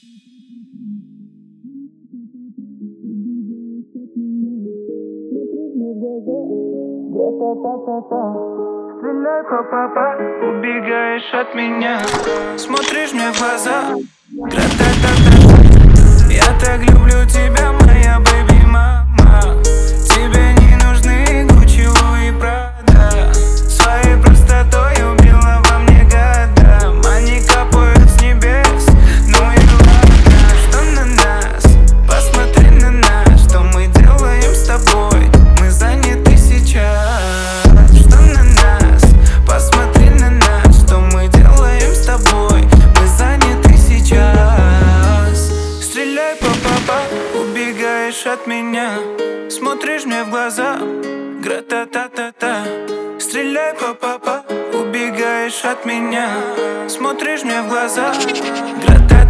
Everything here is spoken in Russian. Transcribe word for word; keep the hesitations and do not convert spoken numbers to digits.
Стреляй, па-па-па, убегаешь от меня. Смотришь мне в глаза, гра-та-та-та-та. Я так люблю тебя, моя бэби-мама. Тебе не нужны Гуччи, Луи, Прада. Своей простотой убила во мне года. Они капают с небес, ну и ладно. Что на нас? Посмотри на нас. Что мы делаем с тобой? Мы заняты сейчас. Что на нас? Посмотри на нас. Что мы делаем с тобой? Мы заняты сейчас. Стреляй, па-па-па, убегаешь от меня. Смотришь мне в глаза, гра-та-та-та-та. Стреляй, па-па-па, убегаешь от меня. Смотришь мне в глаза, гра-та-та-та-та.